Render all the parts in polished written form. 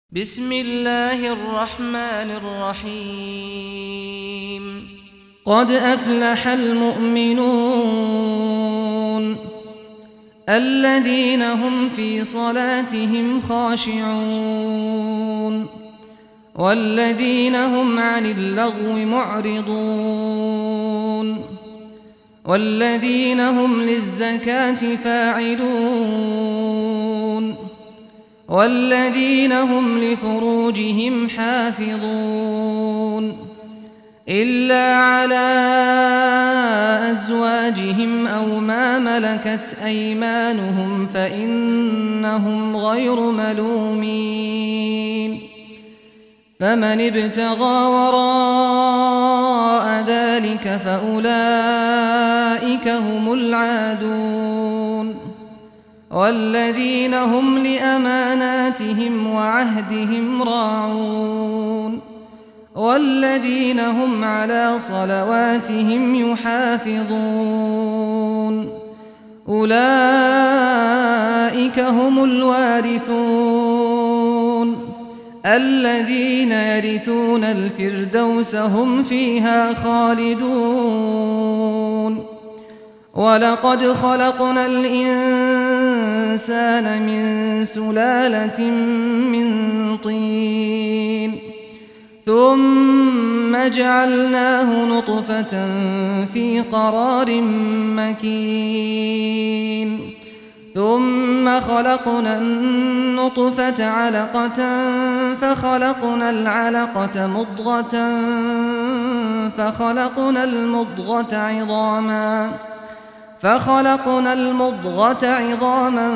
بسم الله الرحمن الرحيم قد أفلح المؤمنون الذين هم في صلاتهم خاشعون والذين هم عن اللغو معرضون والذين هم للزكاة فاعلون والذين هم لفروجهم حافظون إلا على أزواجهم أو ما ملكت أيمانهم فإنهم غير ملومين فمن ابتغى وراء ذلك فأولئك هم العادون والذين هم لأماناتهم وعهدهم راعون والذين هم على صلواتهم يحافظون أولئك هم الوارثون الذين يرثون الفردوس هم فيها خالدون ولقد خلقنا الإنسان من سلالة من طين ثم جعلناه نطفة في قرار مكين ثم خلقنا النطفة علقة فخلقنا العلقة مضغة فخلقنا المضغة عظاما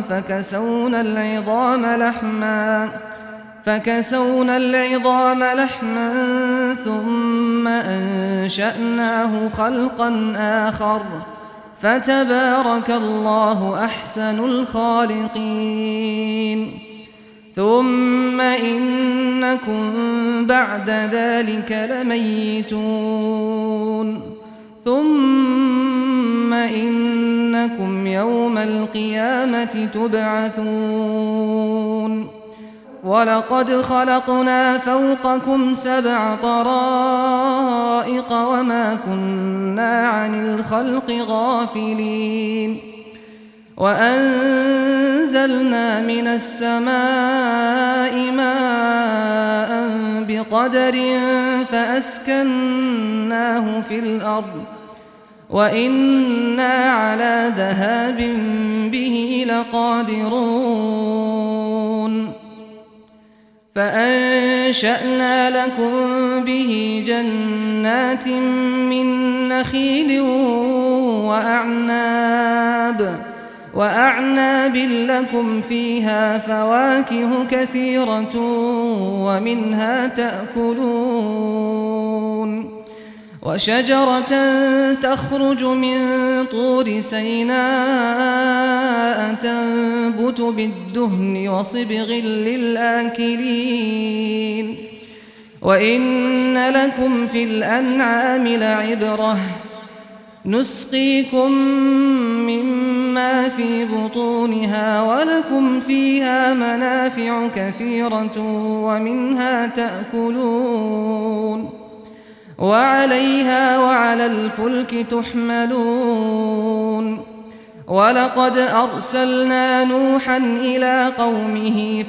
فكسونا العظام لحما ثم أنشأناه خلقا آخر فتبارك الله أحسن الخالقين ثم إنكم بعد ذلك لميتون ثم إنكم يوم القيامة تبعثون ولقد خلقنا فوقكم 7 طرائق وما كنا عن الخلق غافلين وأنزلنا من السماء ماء بقدر فأسكناه في الأرض وإنا على ذهاب به لقادرون فأنشأنا لكم به جنات من نخيل وأعناب لكم فيها فواكه كثيرة ومنها تأكلون وشجرة تخرج من طور سيناء تنبت بالدهن وصبغ للآكلين وإن لكم في الأنعام لعبرة نسقيكم مما في بطونها ولكم فيها منافع كثيرة ومنها تأكلون وعليها وعلى الفلك تحملون ولقد أرسلنا نوحا إلى قومه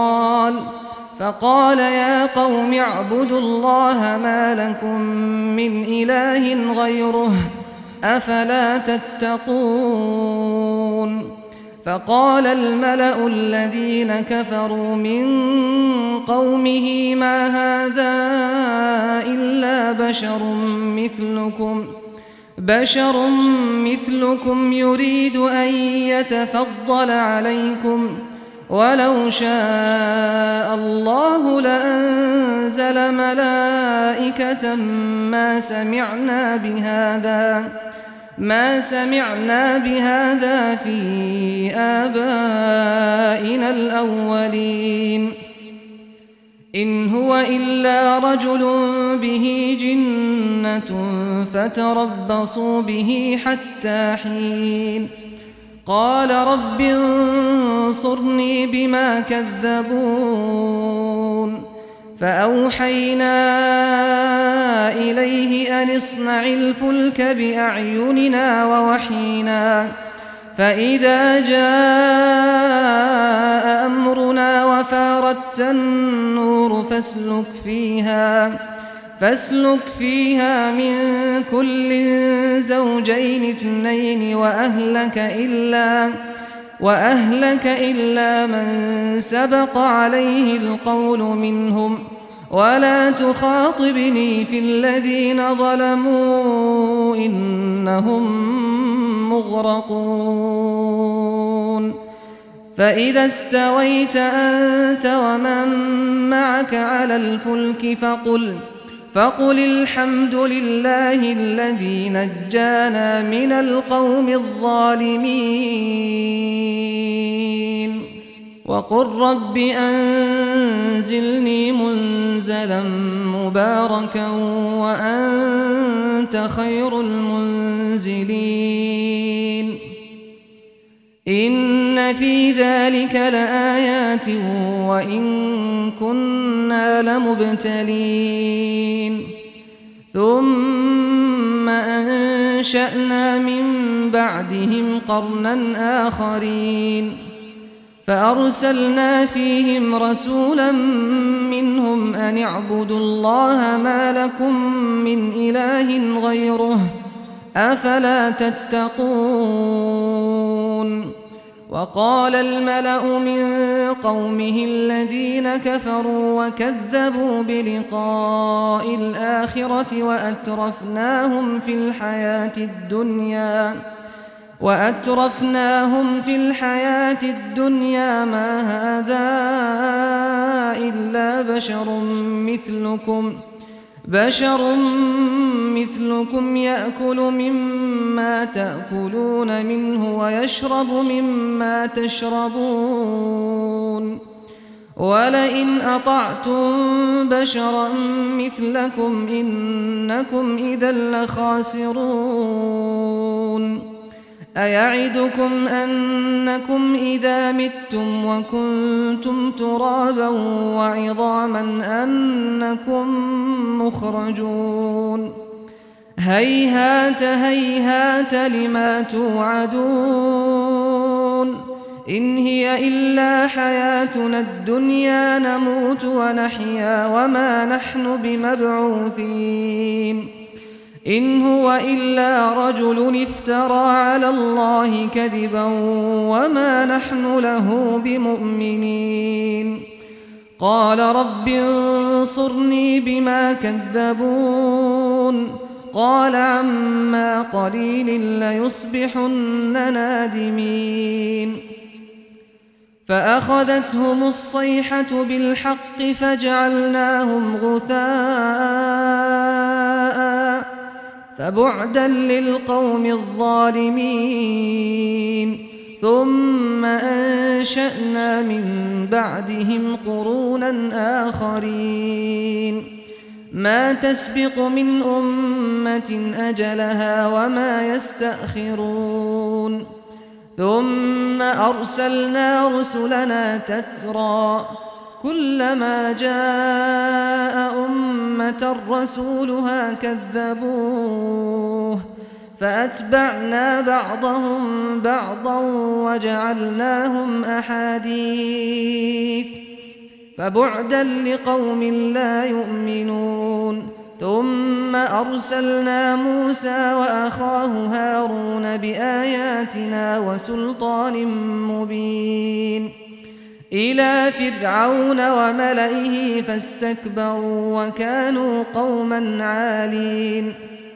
فقال يا قوم اعبدوا الله ما لكم من إله غيره أفلا تتقون فقال الملأ الذين كفروا من قومه ما هذا إلا بشر مثلكم يريد أن يتفضل عليكم ولو شاء الله لأنزل ملائكة ما سمعنا بهذا في آبائنا الأولين إن هو إلا رجل به جنة فتربصوا به حتى حين قال رب انصرني بما كذبون فأوحينا إليه أن اصنع الفلك بأعيننا ووحينا فإذا جاء أمرنا وفاردت النور فاسلك فيها من كل زوجين اثنين وأهلك إلا من سبق عليه القول منهم ولا تخاطبني في الذين ظلموا إنهم مغرقون فإذا استويت أنت ومن معك على الفلك فقل الحمد لله الذي نجانا من القوم الظالمين وقل رب أنزلني منزلا مباركا وأنت خير المنزلين إن في ذلك لآيات وإن كنا لمبتلين ثم أنشأنا من بعدهم قرنا آخرين فأرسلنا فيهم رسولا منهم أن اعبدوا الله ما لكم من إله غيره أفلا تتقون وقال الملأ من قومه الذين كفروا وكذبوا بلقاء الآخرة وأترفناهم في الحياة الدنيا ما هذا إلا بشر مثلكم يأكل مما تأكلون منه ويشرب مما تشربون ولئن أطعتم بشرا مثلكم إنكم إذا لخاسرون أيعدكم أنكم إذا متم وكنتم ترابا وعظاما أنكم مخرجون هيهات هيهات لما توعدون إن هي إلا حياتنا الدنيا نموت ونحيا وما نحن بمبعوثين إن هو إلا رجل افترى على الله كذبا وما نحن له بمؤمنين قال رب انصرني بما كذبون قال عما قليل ليصبحن نادمين فأخذتهم الصيحة بالحق فجعلناهم غثاء فبعدا للقوم الظالمين ثم أنشأنا من بعدهم قرونا آخرين ما تسبق من أمة أجلها وما يستأخرون ثم أرسلنا رسلنا تترى كلما جاء أمة رسولها كذبوه فأتبعنا بعضهم بعضا وجعلناهم أحاديث فبعدا لقوم لا يؤمنون ثم أرسلنا موسى وأخاه هارون بآياتنا وسلطان مبين إلى فرعون وملئه فاستكبروا وكانوا قوما عالين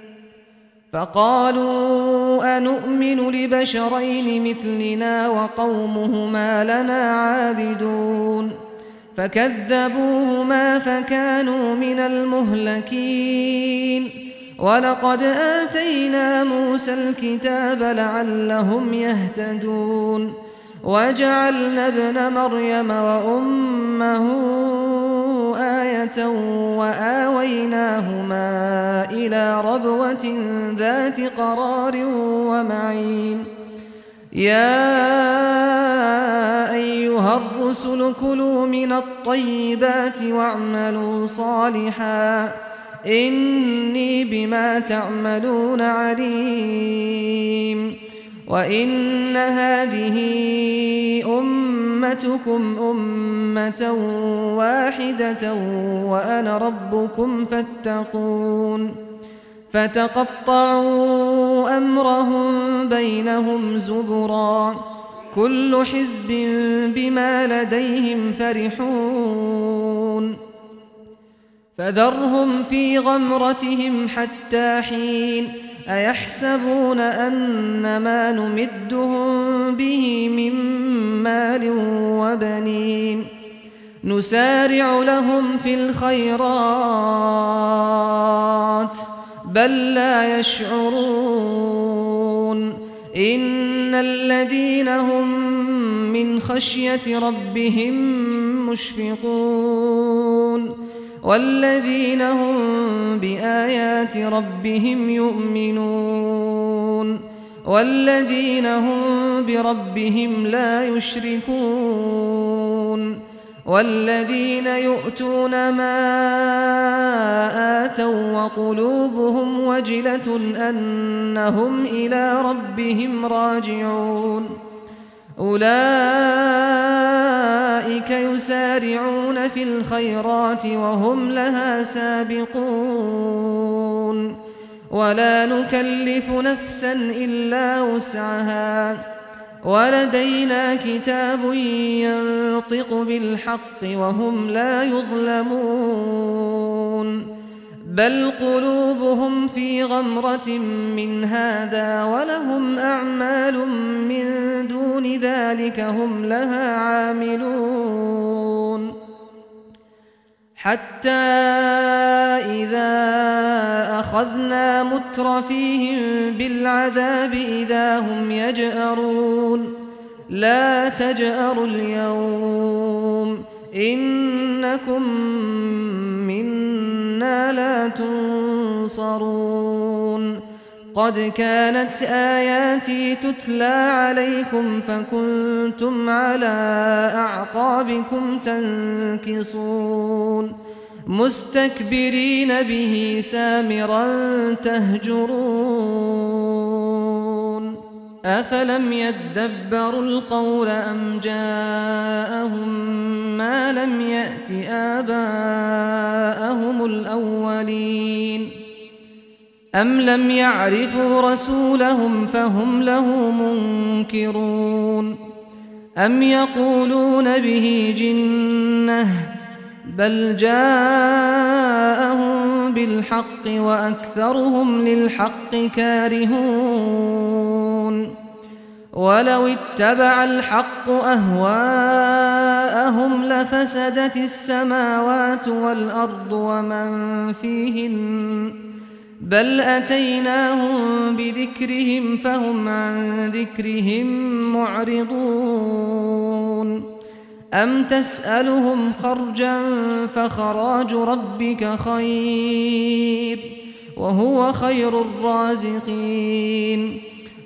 فقالوا أنؤمن لبشرين مثلنا وقومهما لنا عابدون فكذبوهما فكانوا من المهلكين ولقد آتينا موسى الكتاب لعلهم يهتدون وجعلنا ابن مريم وأمه آية وآويناهما إلى ربوة ذات قرار ومعين يا أيها الرسل كلوا من الطيبات واعملوا صالحا إني بما تعملون عليم وإن هذه أمتكم أمة واحدة وأنا ربكم فاتقون فتقطعوا أمرهم بينهم زبرا كل حزب بما لديهم فرحون فذرهم في غمرتهم حتى حين أيحسبون أن ما نمدهم به من مال وبنين نسارع لهم في الخيرات بل لا يشعرون إن الذين هم من خشية ربهم مشفقون والذين هم بآيات ربهم يؤمنون والذين هم بربهم لا يشركون والذين يؤتون ما آتوا وقلوبهم وجلة أنهم إلى ربهم راجعون أولئك يسارعون في الخيرات وهم لها سابقون ولا نكلف نفسا إلا وسعها ولدينا كتاب ينطق بالحق وهم لا يظلمون بل قلوبهم في غمرة من هذا ولهم أعمال من دون ذلك هم لها عاملون حتى إذا أخذنا مترفيهم بالعذاب إذا هم يجأرون لا تجأروا اليوم إنكم منا لا تنصرون قد كانت آياتي تتلى عليكم فكنتم على أعقابكم تنكصون مستكبرين به سامرا تهجرون أفلم يدبروا القول أم جاءهم ما لم يأت آباءهم الأولين أم لم يعرفوا رسولهم فهم له منكرون أم يقولون به جنة بل جاءهم بالحق وأكثرهم للحق كارهون ولو اتبع الحق أهواءهم لفسدت السماوات والأرض ومن فيهن بل أتيناهم بذكرهم فهم عن ذكرهم معرضون أم تسألهم خرجا فخراج ربك خير وهو خير الرازقين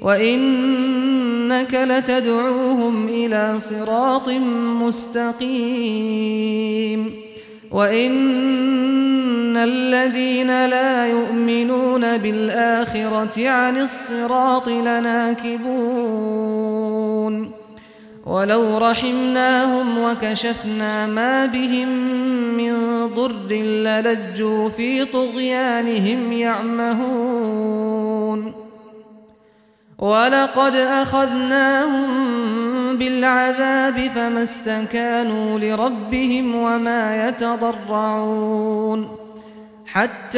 وإنك لتدعوهم إلى صراط مستقيم وإن الذين لا يؤمنون بالآخرة عن الصراط لناكبون ولو رحمناهم وكشفنا ما بهم من ضر للجوا في طغيانهم يعمهون ولقد أخذناهم بالعذاب فما استكانوا لربهم وما يتضرعون حتى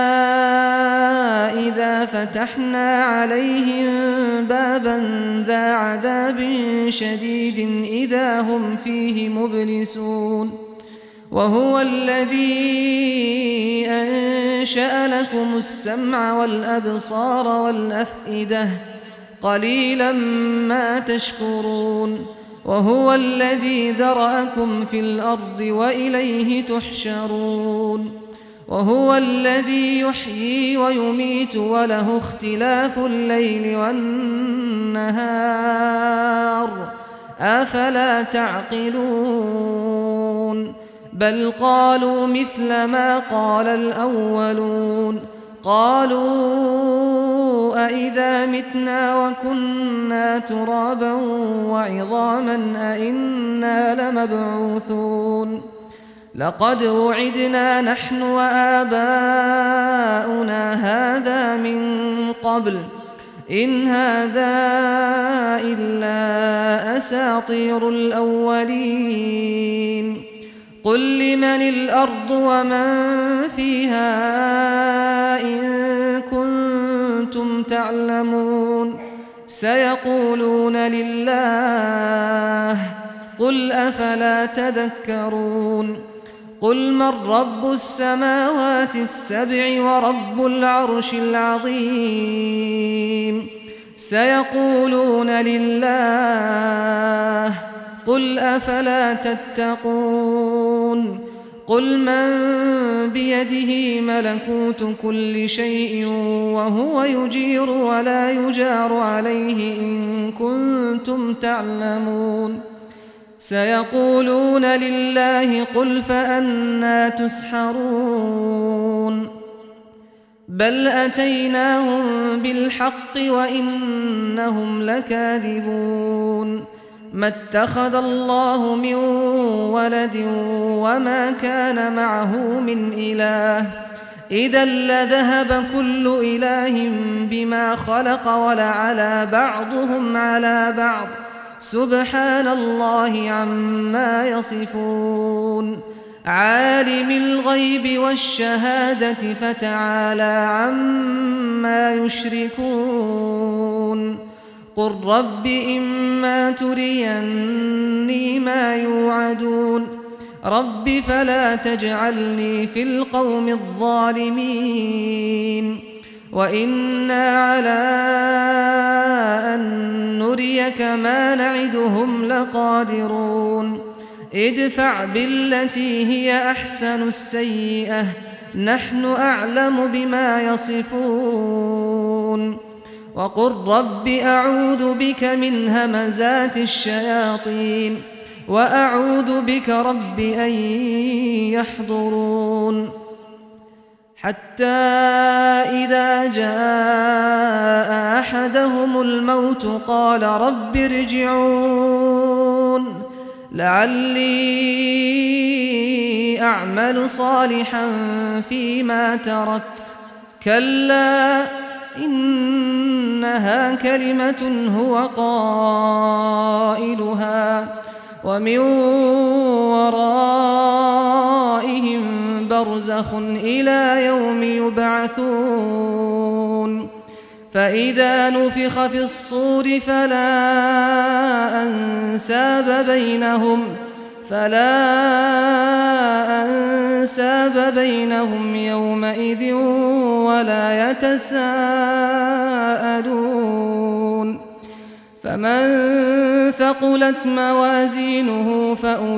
إذا فتحنا عليهم بابا ذا عذاب شديد إذا هم فيه مبلسون وهو الذي أنشأ لكم السمع والأبصار والأفئدة قليلا ما تشكرون وهو الذي ذرأكم في الأرض وإليه تحشرون وهو الذي يحيي ويميت وله اختلاف الليل والنهار أفلا تعقلون بل قالوا مثل ما قال الأولون قالوا أئذا متنا وكنا ترابا وعظاما أئنا لمبعوثون لقد وعدنا نحن وآباؤنا هذا من قبل إن هذا إلا أساطير الأولين قل لمن الأرض ومن فيها إن كنتم تعلمون سيقولون لله قل أفلا تذكرون قل من رب السماوات السبع ورب العرش العظيم سيقولون لله قل أفلا تتقون قل من بيده ملكوت كل شيء وهو يجير ولا يجار عليه إن كنتم تعلمون سيقولون لله قل فأنى تسحرون بل أتيناهم بالحق وإنهم لكاذبون ما اتخذ الله من ولد وما كان معه من إله إذا لذهب كل إله بما خلق ولعلى بعضهم على بعض سبحان الله عما يصفون عالم الغيب والشهادة فتعالى عما يشركون قل رب إما تريني ما يوعدون رب فلا تجعلني في القوم الظالمين وإنا على أن نريك ما نعدهم لقادرون ادفع بالتي هي أحسن السيئة نحن أعلم بما يصفون وقل رب أعوذ بك من همزات الشياطين وأعوذ بك رب أن يحضرون حتى إذا جاء أحدهم الموت قال رب ارجعون لعلي أعمل صالحا فيما تركت كلا إنها كلمة هو قائلها ومن ورائهم برزخ إلى يوم يبعثون فإذا نفخ في الصور فلا أنساب بينهم يومئذ ولا يتساءلون فمن ثقلت موازينه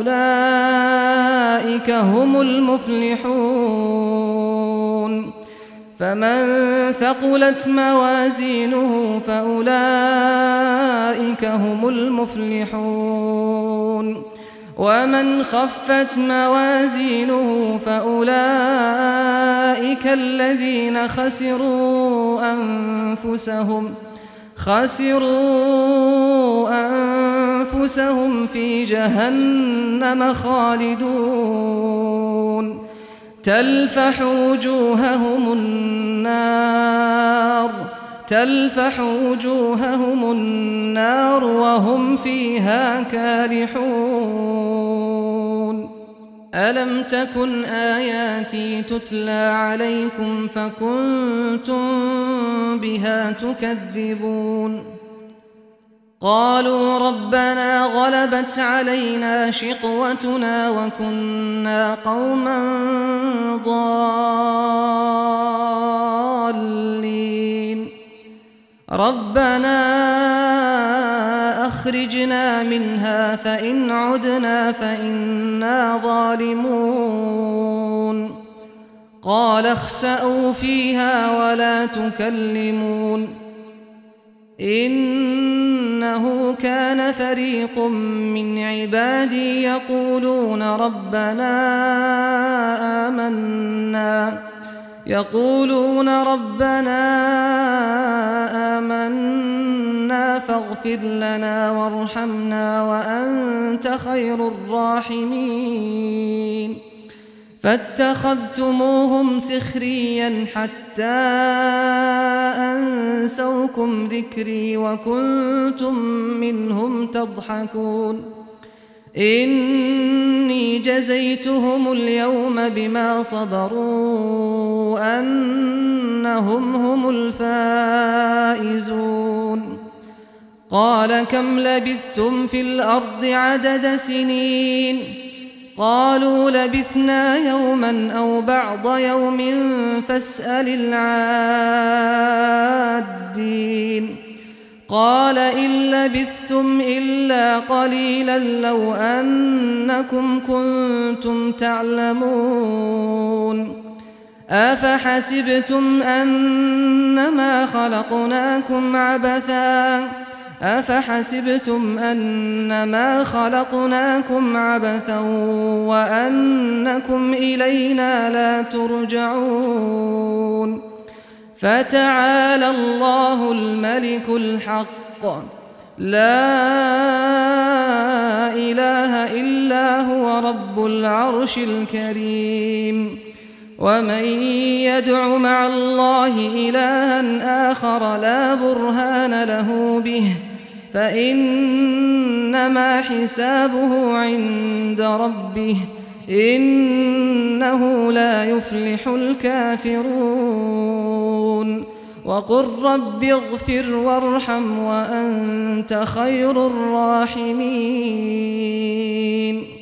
فأولئك هم المفلحون ومن خفت موازينه فأولئك الذين خسروا أنفسهم في جهنم خالدون تلفح وجوههم النار وهم فيها كالحون ألم تكن آياتي تتلى عليكم فكنتم بها تكذبون قالوا ربنا غلبت علينا شقوتنا وكنا قوما ضالين ربنا أخرجنا منها فإن عدنا فإنا ظالمون قال اخسأوا فيها ولا تكلمون إنه كان فريق من عبادي يقولون ربنا آمنا فاغفر لنا وارحمنا وأنت خير الراحمين فاتخذتموهم سخريا حتى أنسوكم ذكري وكنتم منهم تضحكون إني جزيتهم اليوم بما صبروا أنهم هم الفائزون قال كم لبثتم في الأرض عدد سنين قالوا لبثنا يوما أو بعض يوم فاسأل العادين قال إن لبثتم إلا قليلا لو أنكم كنتم تعلمون أفحسبتم أنما خلقناكم عبثا وأنكم إلينا لا ترجعون فتعالى الله الملك الحق لا إله إلا هو رب العرش الكريم ومن يدع مع الله إلها آخر لا برهان له به فإنما حسابه عند ربه إنه لا يفلح الكافرون وقل رب اغفر وارحم وأنت خير الراحمين